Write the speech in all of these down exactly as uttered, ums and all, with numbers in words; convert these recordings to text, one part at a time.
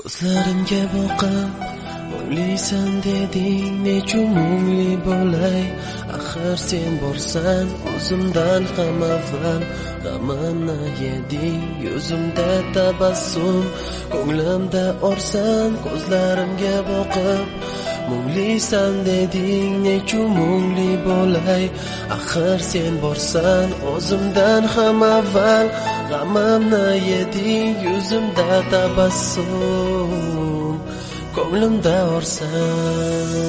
Ko'zlarimga boqib o'ylaysan deding, nechun mungli bo'lay? Axir sen borsan o'zimdan ham avval g'amimni yeding. Yuzimda tabassum, ko'nglimda orsan. Ko'zlarimga boqib munglisan deding, nechun mungli bo'lay? Axir sen borsan o'zimdan ham avval g'amimni yeding. Yuzimda tabassum, ko'nglimda orsan.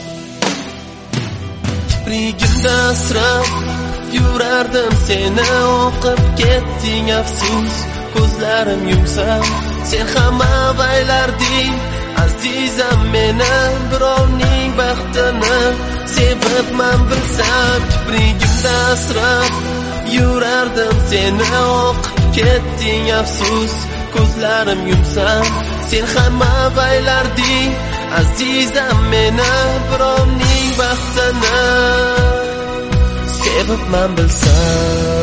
Kiprigimda asrab yurardim seni, o'qib ketding afsus. Ko'zlarim yumsam sen ham avaylarding. Azizam meni birovning baxtini sevibman bilsam. Kiprigimda asrab yurardim seni, o'qib ketding afsus. Ko'zlarim yumsam sen ham avaylarding. Azizam meni birovning baxtini sevibman bilsam.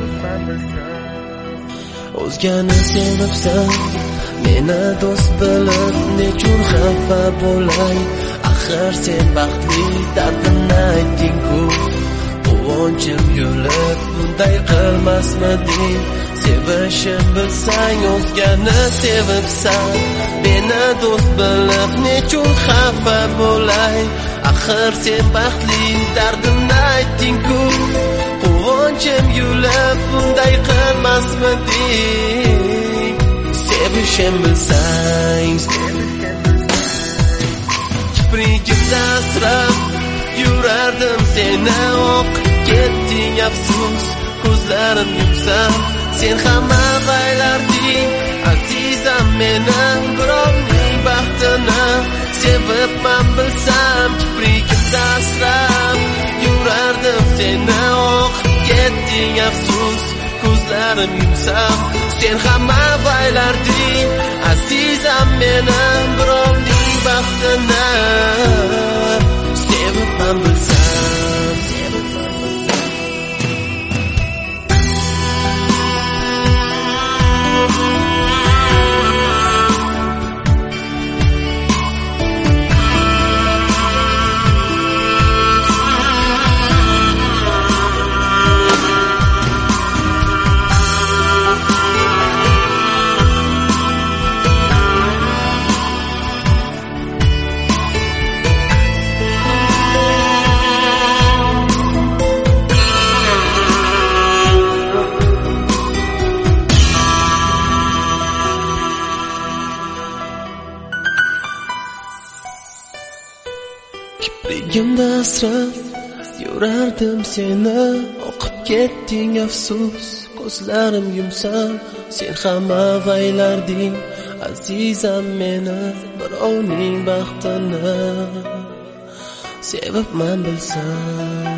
O'zgani sevibsan, meni do'st bilib nechun xafa bo'lay? Axir sen baxtli, dardimni aytding-ku. Quvonchim yo'lib bunday qilmasmiding? Sevishim bilsang, o'zgani sevibsan, meni do'st bilib nechun xafa bo'lay? Axir sen baxtli, dardimni aytding-ku. Quvonchim yo'lib bunday qilmasmiding? Sevishim bilsang, kiprigimda asrab yurardim seni, o'qib ketding afsus. Ko'zlarim yumsam sen ham avaylarding. Azizam meni birovning baxtini sevibman bilsam. Kiprigimda asrab yurardim seni, o'qib ketding afsus. Ko'zlarim yumsam sen ham avaylarding. Azizam meni birovning baxtini sevibman bilsam. Kiprigimda asrab yurardim seni, o'qib ketding afsus. Ko'zlarim yumsam sen ham avaylarding. Azizam meni birovning baxtini sevibman bilsam.